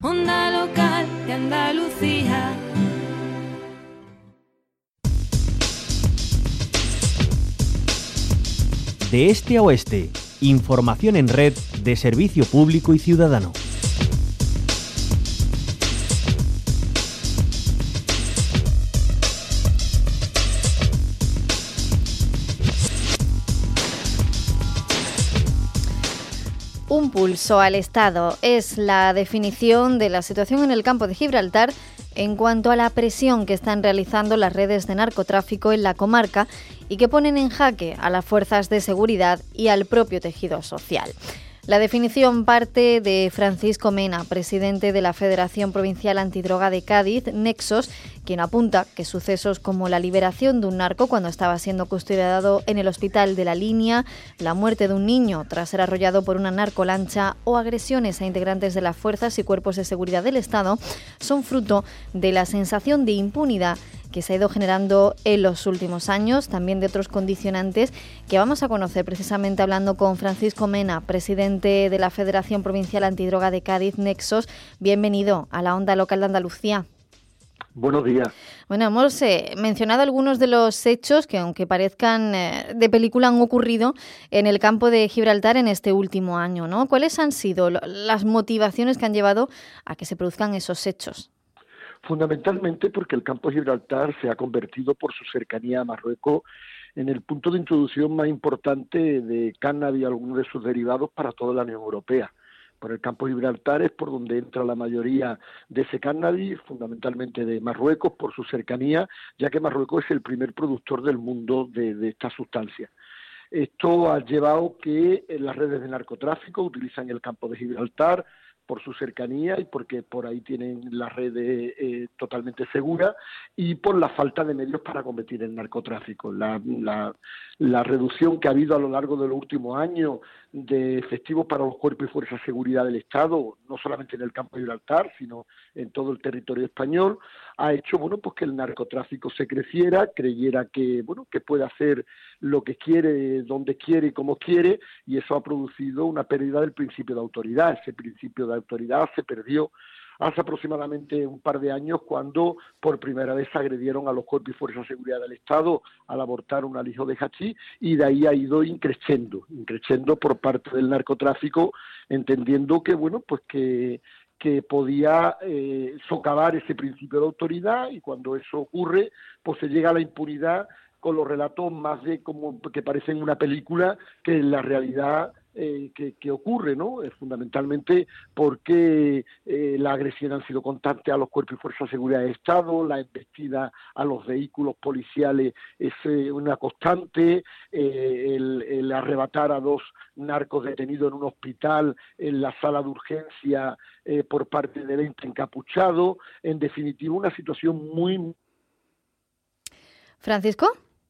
Onda local de Andalucía. De este a oeste, información en red de servicio público y ciudadano. Un pulso al Estado es la definición de la situación en el campo de Gibraltar en cuanto a la presión que están realizando las redes de narcotráfico en la comarca y que ponen en jaque a las fuerzas de seguridad y al propio tejido social. La definición parte de Francisco Mena, presidente de la Federación Provincial Antidroga de Cádiz, Nexos, quien apunta que sucesos como la liberación de un narco cuando estaba siendo custodiado en el hospital de La Línea, la muerte de un niño tras ser arrollado por una narcolancha o agresiones a integrantes de las fuerzas y cuerpos de seguridad del Estado son fruto de la sensación de impunidad que se ha ido generando en los últimos años, también de otros condicionantes que vamos a conocer precisamente hablando con Francisco Mena, presidente de la Federación Provincial Antidroga de Cádiz, Nexos. Bienvenido a la Onda Local de Andalucía. Buenos días. Bueno, hemos mencionado algunos de los hechos que, aunque parezcan de película, han ocurrido en el campo de Gibraltar en este último año, ¿no? ¿Cuáles han sido las motivaciones que han llevado a que se produzcan esos hechos? Fundamentalmente porque el campo de Gibraltar se ha convertido, por su cercanía a Marruecos, en el punto de introducción más importante de cannabis y algunos de sus derivados para toda la Unión Europea. Por el campo de Gibraltar es por donde entra la mayoría de ese cannabis, fundamentalmente de Marruecos, por su cercanía, ya que Marruecos es el primer productor del mundo de esta sustancia. Esto ha llevado que las redes de narcotráfico utilizan el campo de Gibraltar por su cercanía y porque por ahí tienen las redes totalmente seguras y por la falta de medios para combatir el narcotráfico. La reducción que ha habido a lo largo de los últimos años de efectivos para los cuerpos y fuerzas de seguridad del Estado, no solamente en el campo de Gibraltar, sino en todo el territorio español, ha hecho pues que el narcotráfico se creciera, creyera que puede hacer lo que quiere, donde quiere y como quiere, y eso ha producido una pérdida del principio de autoridad. Ese principio de autoridad se perdió hace aproximadamente un par de años cuando por primera vez agredieron a los cuerpos y fuerzas de seguridad del Estado al abortar un alijo de hachís, y de ahí ha ido increciendo por parte del narcotráfico, entendiendo que podía socavar ese principio de autoridad, y cuando eso ocurre, pues se llega a la impunidad con los relatos más de como que parecen una película que en la realidad que ocurre, ¿no? Fundamentalmente porque la agresión ha sido constante a los cuerpos y fuerzas de seguridad del Estado, la embestida a los vehículos policiales es una constante, el arrebatar a 2 narcos detenidos en un hospital en la sala de urgencia por parte del ente encapuchado, en definitiva una situación muy... ¿Francisco?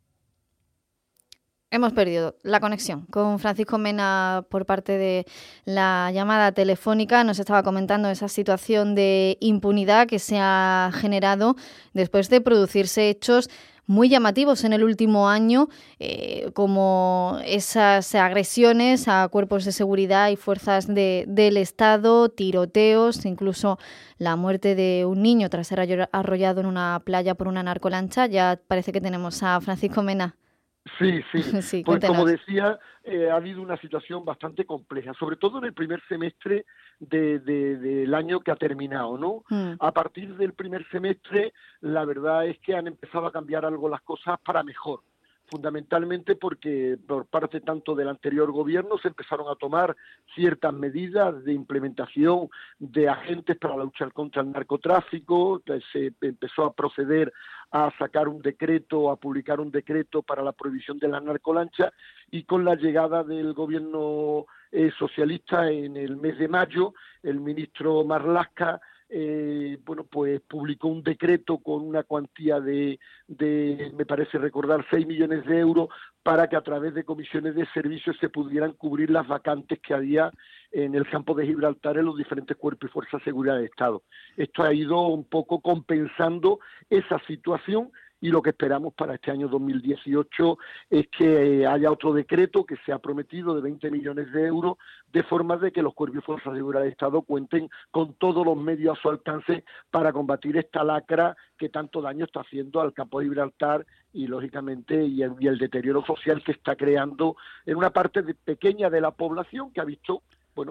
Hemos perdido la conexión con Francisco Mena por parte de la llamada telefónica. Nos estaba comentando esa situación de impunidad que se ha generado después de producirse hechos muy llamativos en el último año, como esas agresiones a cuerpos de seguridad y fuerzas del Estado, tiroteos, incluso la muerte de un niño tras ser arrollado en una playa por una narcolancha. Ya parece que tenemos a Francisco Mena. Sí. Sí, Pues cuéntanos. como decía, ha habido una situación bastante compleja, sobre todo en el primer semestre del año que ha terminado, ¿no? A partir del primer semestre, la verdad es que han empezado a cambiar algo las cosas para mejor, fundamentalmente porque por parte tanto del anterior gobierno se empezaron a tomar ciertas medidas de implementación de agentes para la lucha contra el narcotráfico, se empezó a proceder a sacar un decreto, a publicar un decreto para la prohibición de las narcolanchas, y con la llegada del gobierno socialista en el mes de mayo, el ministro Marlaska pues publicó un decreto con una cuantía de me parece recordar 6 millones de euros para que a través de comisiones de servicios se pudieran cubrir las vacantes que había en el campo de Gibraltar en los diferentes cuerpos y fuerzas de seguridad del Estado. Esto ha ido un poco compensando esa situación y lo que esperamos para este año 2018 es que haya otro decreto que se ha prometido de 20 millones de euros, de forma de que los cuerpos y fuerzas de seguridad del Estado cuenten con todos los medios a su alcance para combatir esta lacra que tanto daño está haciendo al campo de Gibraltar y, lógicamente, y el deterioro social que está creando en una parte pequeña de la población que ha visto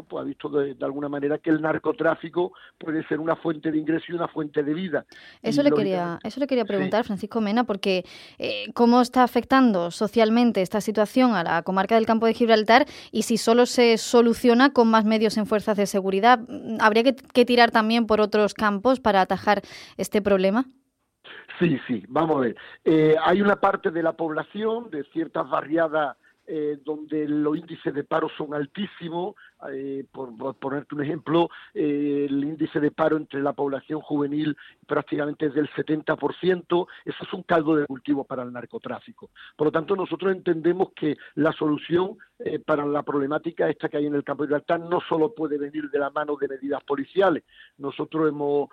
de alguna manera que el narcotráfico puede ser una fuente de ingreso y una fuente de vida. Eso le quería preguntar, sí. Francisco Mena, porque ¿cómo está afectando socialmente esta situación a la comarca del Campo de Gibraltar? Y si solo se soluciona con más medios en fuerzas de seguridad, ¿habría que tirar también por otros campos para atajar este problema? Sí, vamos a ver. Hay una parte de la población, de ciertas barriadas, donde los índices de paro son altísimos. Por ponerte un ejemplo, el índice de paro entre la población juvenil prácticamente es del 70%, eso es un caldo de cultivo para el narcotráfico. Por lo tanto, nosotros entendemos que la solución para la problemática esta que hay en el Campo de Gibraltar no solo puede venir de la mano de medidas policiales. Nosotros hemos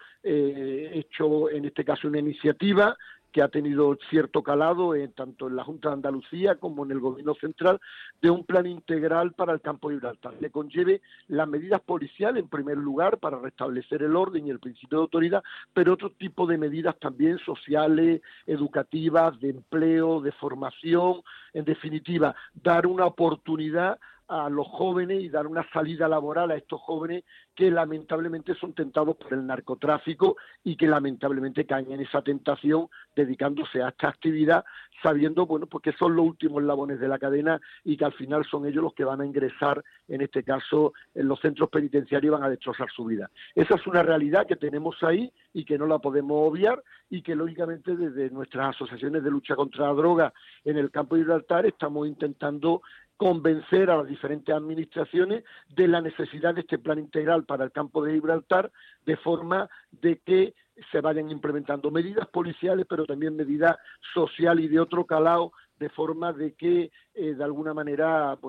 hecho, en este caso, una iniciativa que ha tenido cierto calado tanto en la Junta de Andalucía como en el Gobierno Central, de un plan integral para el Campo de Gibraltar, que conlleve las medidas policiales en primer lugar para restablecer el orden y el principio de autoridad, pero otro tipo de medidas también sociales, educativas, de empleo, de formación, en definitiva, dar una oportunidad a los jóvenes y dar una salida laboral a estos jóvenes que lamentablemente son tentados por el narcotráfico y que lamentablemente caen en esa tentación dedicándose a esta actividad, sabiendo pues que son los últimos eslabones de la cadena y que al final son ellos los que van a ingresar, en este caso, en los centros penitenciarios y van a destrozar su vida. Esa es una realidad que tenemos ahí y que no la podemos obviar y que, lógicamente, desde nuestras asociaciones de lucha contra la droga en el Campo de Gibraltar estamos intentando convencer a las diferentes administraciones de la necesidad de este plan integral para el Campo de Gibraltar, de forma de que se vayan implementando medidas policiales, pero también medidas sociales y de otro calado, de forma de que de alguna manera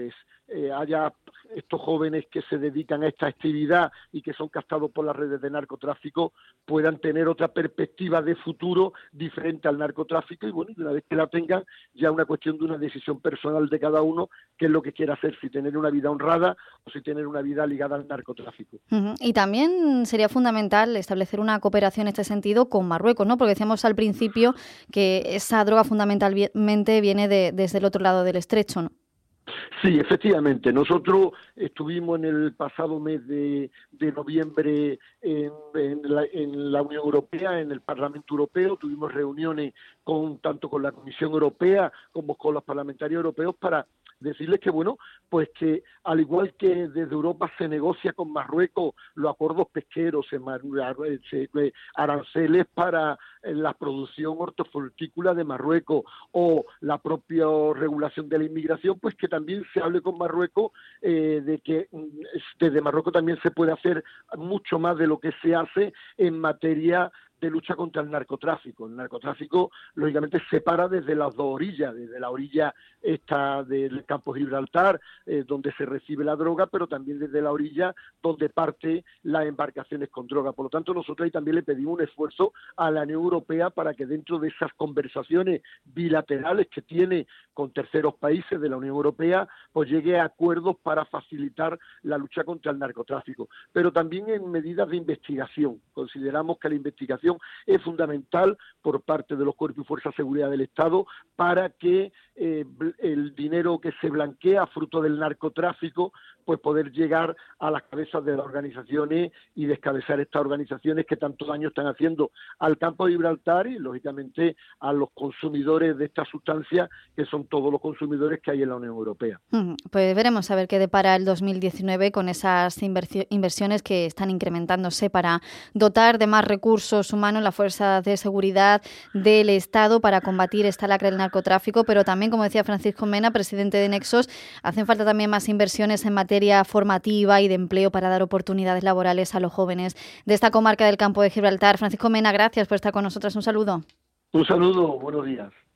haya estos jóvenes que se dedican a esta actividad y que son captados por las redes de narcotráfico puedan tener otra perspectiva de futuro diferente al narcotráfico y una vez que la tengan, ya una cuestión de una decisión personal de cada uno, qué es lo que quiera hacer, si tener una vida honrada o si tener una vida ligada al narcotráfico. Y también sería fundamental establecer una cooperación en este sentido con Marruecos, ¿no? Porque decíamos al principio que esa droga fundamentalmente viene desde el otro lado del estrecho, ¿no? Sí, efectivamente. Nosotros estuvimos en el pasado mes de noviembre en la Unión Europea, en el Parlamento Europeo. Tuvimos reuniones tanto con la Comisión Europea como con los parlamentarios europeos para decirles que que al igual que desde Europa se negocia con Marruecos los acuerdos pesqueros, aranceles para la producción hortofrutícola de Marruecos o la propia regulación de la inmigración, pues que también se hable con Marruecos de que desde Marruecos también se puede hacer mucho más de lo que se hace en materia de lucha contra el narcotráfico. El narcotráfico, lógicamente, se para desde las dos orillas, desde la orilla esta del Campo de Gibraltar, donde se recibe la droga, pero también desde la orilla donde parte las embarcaciones con droga. Por lo tanto, nosotros ahí también le pedimos un esfuerzo a la Unión Europea para que dentro de esas conversaciones bilaterales que tiene con terceros países de la Unión Europea, pues llegue a acuerdos para facilitar la lucha contra el narcotráfico. Pero también en medidas de investigación. Consideramos que la investigación es fundamental por parte de los cuerpos y fuerzas de seguridad del Estado para que el dinero que se blanquea fruto del narcotráfico pues poder llegar a las cabezas de las organizaciones y descabezar estas organizaciones que tanto daño están haciendo al Campo de Gibraltar y, lógicamente, a los consumidores de esta sustancia, que son todos los consumidores que hay en la Unión Europea. Pues veremos a ver qué depara el 2019 con esas inversiones que están incrementándose para dotar de más recursos humanos las fuerzas de seguridad del Estado para combatir esta lacra del narcotráfico, pero también, como decía Francisco Mena, presidente de Nexos, hacen falta también más inversiones en materia formativa y de empleo para dar oportunidades laborales a los jóvenes de esta comarca del Campo de Gibraltar. Francisco Mena, gracias por estar con nosotros. Un saludo. Un saludo, buenos días.